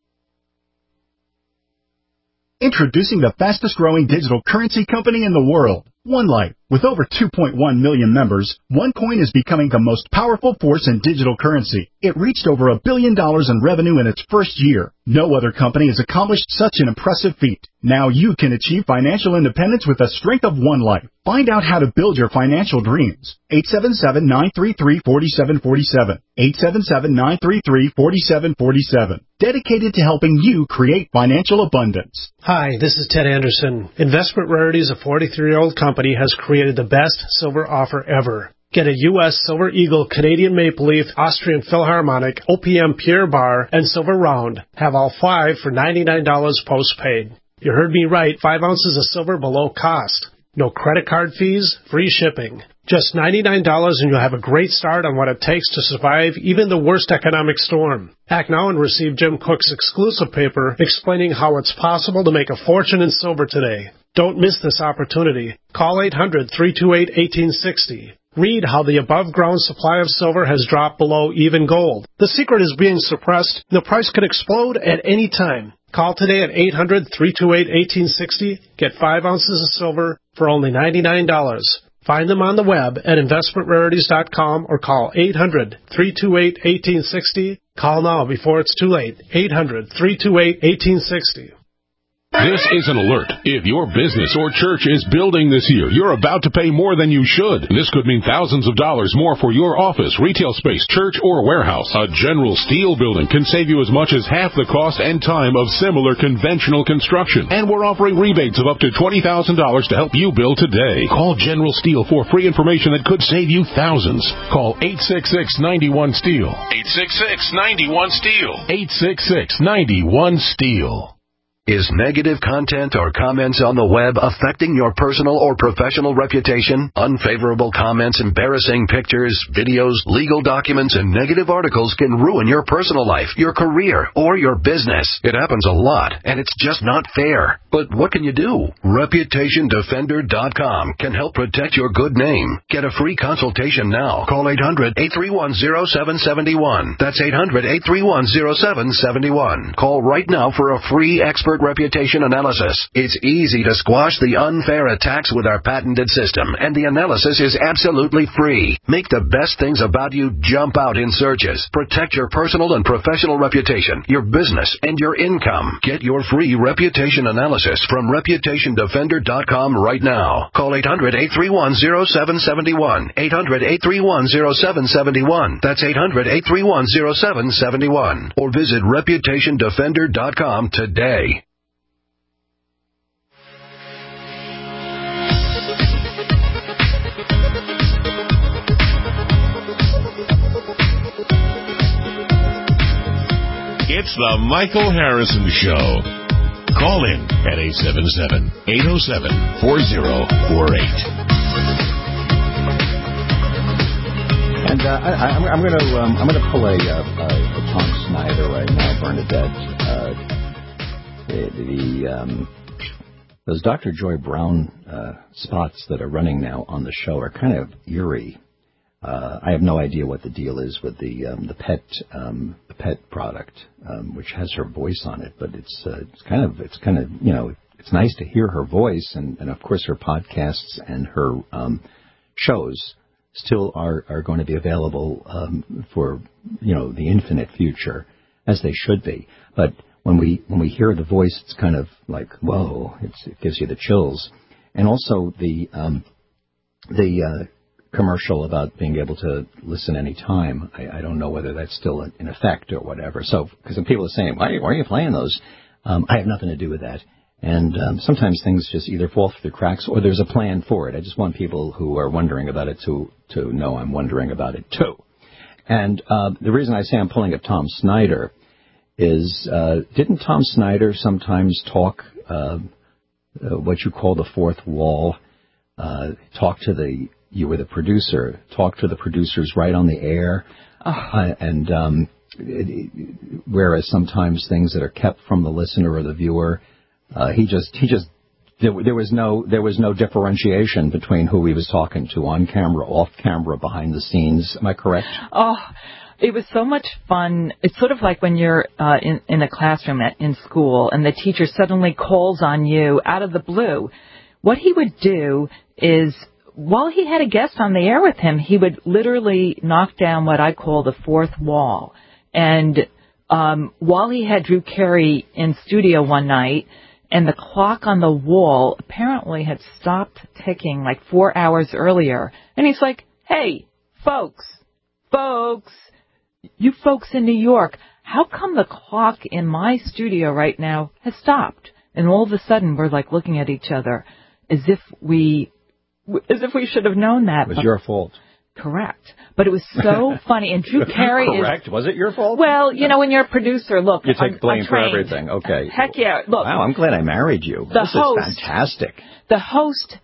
Introducing the fastest growing digital currency company in the world, OneLife. With over two point one million members, OneCoin is becoming the most powerful force in digital currency. It reached over a billion dollars in revenue in its first year. No other company has accomplished such an impressive feat. Now you can achieve financial independence with the strength of OneLife. Find out how to build your financial dreams. eight seven seven, nine three three, four seven four seven. eight seven seven, nine three three, four seven four seven. Dedicated to helping you create financial abundance. Hi, this is Ted Anderson. Investment Rarities, a forty-three-year-old company, has created the best silver offer ever. Get a U S Silver Eagle, Canadian Maple Leaf, Austrian Philharmonic, O P M Pierre Bar, and Silver Round. Have all five for ninety-nine dollars postpaid. You heard me right, five ounces of silver below cost. No credit card fees, free shipping. Just ninety-nine dollars and you'll have a great start on what it takes to survive even the worst economic storm. Act now and receive Jim Cook's exclusive paper explaining how it's possible to make a fortune in silver today. Don't miss this opportunity. Call eight hundred, three two eight, one eight six zero. Read how the above-ground supply of silver has dropped below even gold. The secret is being suppressed. The price could explode at any time. Call today at eight hundred, three two eight, one eight six zero. Get five ounces of silver for only ninety-nine dollars. Find them on the web at investment rarities dot com or call eight hundred, three two eight, one eight six zero. Call now before it's too late. eight hundred, three two eight, one eight six zero. This is an alert. If your business or church is building this year, you're about to pay more than you should. This could mean thousands of dollars more for your office, retail space, church, or warehouse. A General Steel building can save you as much as half the cost and time of similar conventional construction. And we're offering rebates of up to twenty thousand dollars to help you build today. Call General Steel for free information that could save you thousands. Call eight six six, nine one, STEEL. eight six six, nine one, STEEL. eight six six, nine one, STEEL. Is negative content or comments on the web affecting your personal or professional reputation? Unfavorable comments, embarrassing pictures, videos, legal documents, and negative articles can ruin your personal life, your career, or your business. It happens a lot, and it's just not fair. But what can you do? Reputation Defender dot com can help protect your good name. Get a free consultation now. Call eight hundred, eight three one, zero seven seven one. That's eight hundred, eight three one, zero seven seven one. Call right now for a free expert reputation analysis. It's easy to squash the unfair attacks with our patented system, and the analysis is absolutely free. Make the best things about you jump out in searches. Protect your personal and professional reputation, your business, and your income. Get your free reputation analysis from Reputation Defender dot com right now. Call eight hundred, eight three one, zero seven seven one. eight hundred, eight three one, zero seven seven one. That's eight hundred, eight three one, zero seven seven one. Or visit Reputation Defender dot com today. It's the Michael Harrison Show. Call in at eight seven seven, eight oh seven, four oh four eight. And uh, I, I'm, I'm going to um, I'm going to pull a, uh, a Tom Snyder right now, Bernadette. Uh, the, the um, those Doctor Joy Brown uh, spots that are running now on the show are kind of eerie. Uh, I have no idea what the deal is with the um, the pet um, the pet product, um, which has her voice on it. But it's uh, it's kind of it's kind of you know it's nice to hear her voice, and, and of course her podcasts and her um, shows still are, are going to be available um, for you know the infinite future, as they should be. But when we when we hear the voice, it's kind of like whoa, it's, it gives you the chills, and also the um, the uh, commercial about being able to listen anytime. I, I don't know whether that's still in effect or whatever. So, because people are saying, why, why are you playing those? Um, I have nothing to do with that. And um, sometimes things just either fall through the cracks or there's a plan for it. I just want people who are wondering about it to, to know I'm wondering about it too. And uh, the reason I say I'm pulling up Tom Snyder is, uh, didn't Tom Snyder sometimes talk uh, uh, what you call the fourth wall? Uh, talk to the, you were the producer, talk to the producers right on the air. Oh. Uh, and um, it, it, whereas sometimes things that are kept from the listener or the viewer, uh, he just, he just, there, there was no, there was no differentiation between who he was talking to on camera, off camera, behind the scenes. Am I correct? Oh, it was so much fun. It's sort of like when you're uh, in, in a classroom at, in school and the teacher suddenly calls on you out of the blue. What he would do is, while he had a guest on the air with him, he would literally knock down what I call the fourth wall. And um, while he had Drew Carey in studio one night, and the clock on the wall apparently had stopped ticking like four hours earlier, and he's like, hey, folks, folks, you folks in New York, how come the clock in my studio right now has stopped? And all of a sudden, we're like looking at each other as if we, as if we should have known that. It was your fault. Correct. But it was so funny. And Drew Carey is... Correct. Was it your fault? Well, you know, when you're a producer, look, you take I'm, blame I'm for everything. Okay. Heck yeah. Look. Wow, I'm glad I married you. The this host, is fantastic. The host,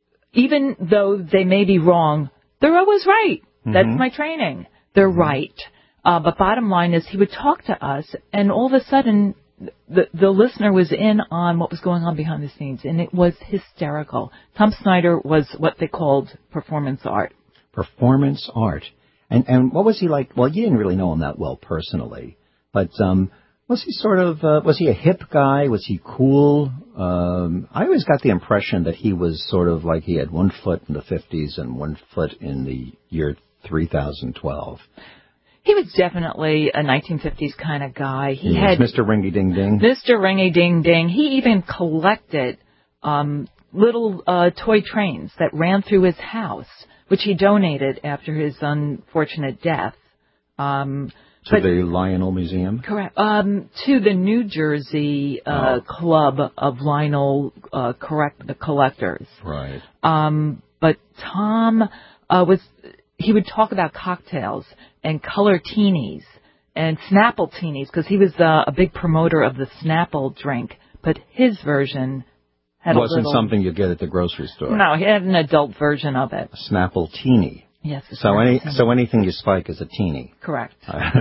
even though they may be wrong, they're always right. Mm-hmm. That's my training. They're mm-hmm. right. Uh, but bottom line is he would talk to us, and all of a sudden the the listener was in on what was going on behind the scenes, and it was hysterical. Tom Snyder was what they called performance art. Performance art. And and what was he like? Well, you didn't really know him that well personally, but um, was he sort of, uh, was he a hip guy? Was he cool? Um, I always got the impression that he was sort of like he had one foot in the fifties and one foot in the year three thousand twelve. He was definitely a nineteen fifties kind of guy. He, he had Mister Ringy Ding Ding. Mister Ringy Ding Ding. He even collected um, little uh, toy trains that ran through his house, which he donated after his unfortunate death. Um, to the Lionel Museum? Correct. Um, to the New Jersey uh, oh. Club of Lionel uh, correct the collectors. Right. Um, but Tom uh, was, he would talk about cocktails and color teenies and Snapple teenies, because he was uh, a big promoter of the Snapple drink, but his version had wasn't a little, something you get at the grocery store. No, he had an adult version of it. A Snapple teeny. Yes. So any teeny. So anything you spike is a teeny. Correct.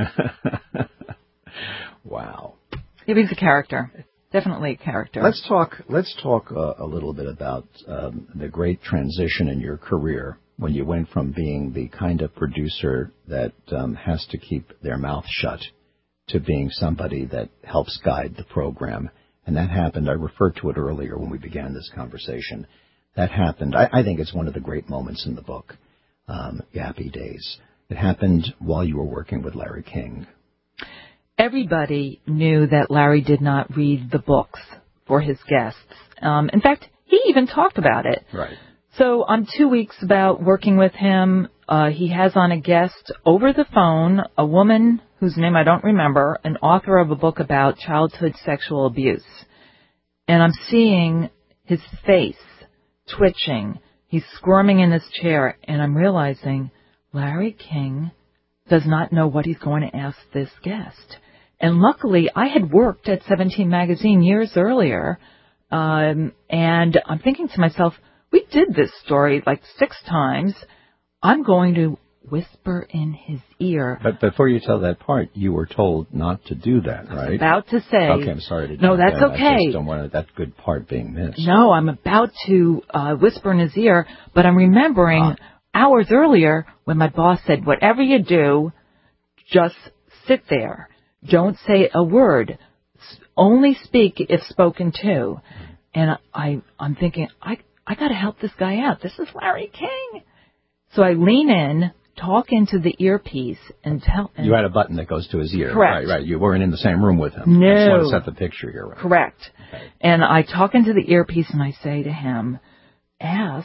Wow. He was a character. Definitely a character. Let's talk. Let's talk uh, a little bit about um, the great transition in your career when you went from being the kind of producer that um, has to keep their mouth shut to being somebody that helps guide the program. And that happened, I referred to it earlier when we began this conversation. That happened, I, I think it's one of the great moments in the book, um, Yappy Days. It happened while you were working with Larry King. Everybody knew that Larry did not read the books for his guests. Um, in fact, he even talked about it. Right. So I'm two weeks about working with him. Uh, he has on a guest over the phone, a woman whose name I don't remember, an author of a book about childhood sexual abuse. And I'm seeing his face twitching. He's squirming in his chair, and I'm realizing Larry King does not know what he's going to ask this guest. And luckily, I had worked at Seventeen Magazine years earlier, um, and I'm thinking to myself, we did this story like six times. I'm going to whisper in his ear. But before you tell that part, you were told not to do that, right? I was about to say. Okay, I'm sorry to No, that's that. okay. I just don't want that good part being missed. No, I'm about to uh, whisper in his ear, but I'm remembering ah. hours earlier when my boss said, whatever you do, just sit there. Don't say a word. Only speak if spoken to. And I, I'm thinking, I, I got to help this guy out. This is Larry King. So I lean in, talk into the earpiece, and tell him. You had a button that goes to his ear. Correct. Right, right. You weren't in the same room with him. No. I just want to set the picture here. Right? Correct. Okay. And I talk into the earpiece and I say to him, ask,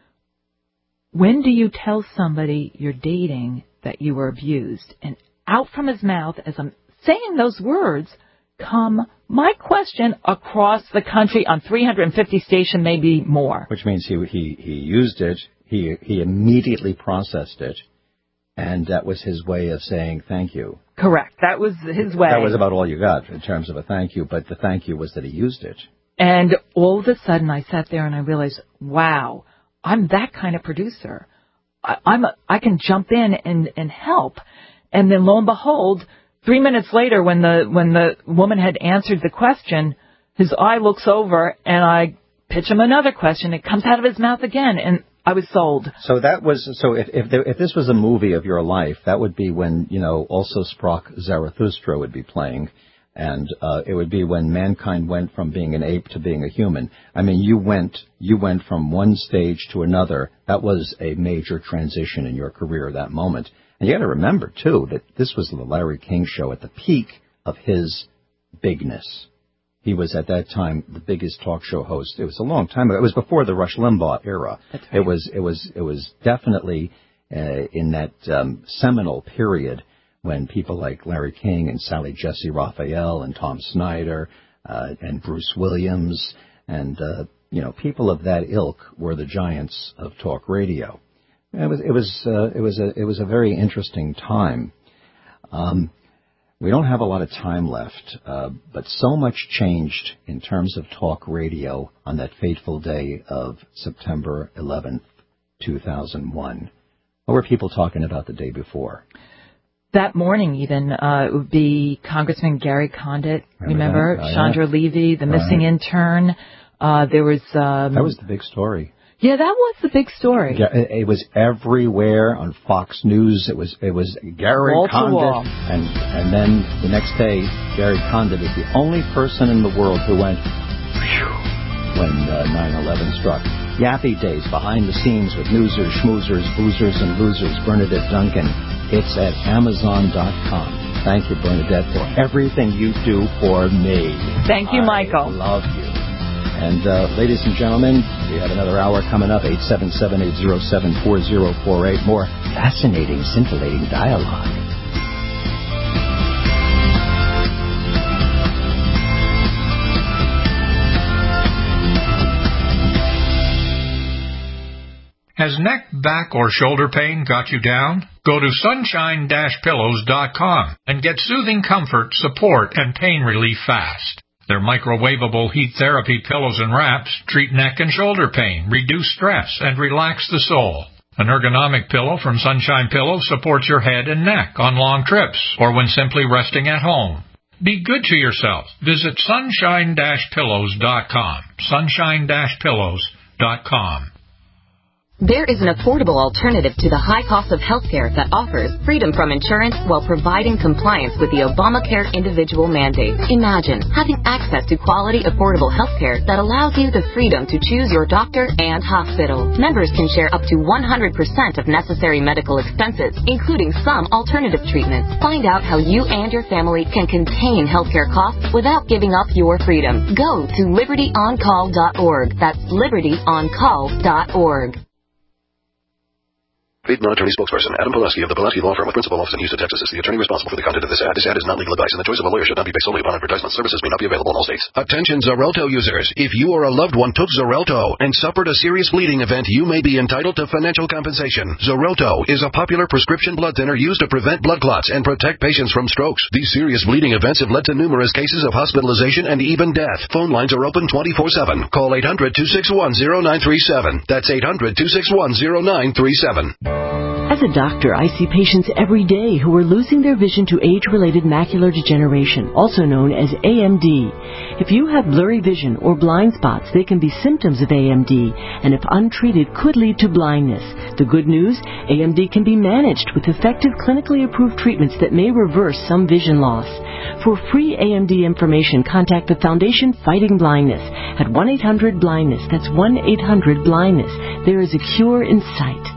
when do you tell somebody you're dating that you were abused? And out from his mouth, as I'm saying those words, come my question across the country on three hundred fifty stations, maybe more. Which means he he he used it. He he immediately processed it, and that was his way of saying thank you. Correct. That was his way. That was about all you got in terms of a thank you, but the thank you was that he used it. And all of a sudden I sat there and I realized, wow, I'm that kind of producer. I, I'm a, I can jump in and, and help. And then lo and behold, three minutes later when the when the woman had answered the question, his eye looks over and I pitch him another question. It comes out of his mouth again, and I was sold. So that was so. If if, there, if this was a movie of your life, that would be when, you know, Also Sprach Zarathustra would be playing, and uh, it would be when mankind went from being an ape to being a human. I mean, you went you went from one stage to another. That was a major transition in your career, that moment. And you got to remember too that this was the Larry King Show at the peak of his bigness. He was at that time the biggest talk show host. It was a long time ago. It was before the Rush Limbaugh era. That's right. It was it was it was definitely uh, in that um, seminal period when people like Larry King and Sally Jesse Raphael and Tom Snyder uh, and Bruce Williams and uh, you know, people of that ilk were the giants of talk radio. It was it was uh, it was a it was a very interesting time. Um, We don't have a lot of time left, uh, but so much changed in terms of talk radio on that fateful day of September eleventh, two thousand one. What were people talking about the day before? That morning, even, uh, it would be Congressman Gary Condit, remember? remember? Oh, Chandra yeah. Levy, the missing Right. intern. Uh, there was... Um, that was the big story. Yeah, that was the big story. Yeah, it, it was everywhere on Fox News. It was it was Gary Wall to Condit, wall. and and then the next day, Gary Condit is the only person in the world who went phew, when uh, nine eleven struck. Yappy days behind the scenes with newsers, schmoozers, boozers, and losers. Bernadette Duncan. It's at Amazon dot com. Thank you, Bernadette, for everything you do for me. Thank you, I Michael. Love you. And, uh, ladies and gentlemen, we have another hour coming up, eight seven seven, eight zero seven, four zero four eight. More fascinating, scintillating dialogue. Has neck, back, or shoulder pain got you down? Go to sunshine dash pillows dot com and get soothing comfort, support, and pain relief fast. Their microwavable heat therapy pillows and wraps treat neck and shoulder pain, reduce stress, and relax the soul. An ergonomic pillow from Sunshine Pillows supports your head and neck on long trips or when simply resting at home. Be good to yourself. Visit sunshine dash pillows dot com. sunshine dash pillows dot com. There is an affordable alternative to the high cost of healthcare that offers freedom from insurance while providing compliance with the Obamacare individual mandate. Imagine having access to quality, affordable healthcare that allows you the freedom to choose your doctor and hospital. Members can share up to one hundred percent of necessary medical expenses, including some alternative treatments. Find out how you and your family can contain healthcare costs without giving up your freedom. Go to liberty on call dot org. That's liberty on call dot org. Paid non-attorney spokesperson Adam Pulaski of the Pulaski Law Firm with principal office in Houston, Texas is the attorney responsible for the content of this ad. This ad is not legal advice, and the choice of a lawyer should not be based solely upon advertisement. Services may not be available in all states. Attention Xarelto users. If you or a loved one took Xarelto and suffered a serious bleeding event, you may be entitled to financial compensation. Xarelto is a popular prescription blood thinner used to prevent blood clots and protect patients from strokes. These serious bleeding events have led to numerous cases of hospitalization and even death. Phone lines are open twenty-four seven. Call eight hundred, two six one, zero nine three seven. That's eight hundred, two six one, zero nine three seven. As a doctor, I see patients every day who are losing their vision to age-related macular degeneration, also known as A M D. If you have blurry vision or blind spots, they can be symptoms of A M D, and if untreated, could lead to blindness. The good news, A M D can be managed with effective clinically approved treatments that may reverse some vision loss. For free A M D information, contact the Foundation Fighting Blindness at one eight hundred blindness. That's one eight hundred blindness. There is a cure in sight.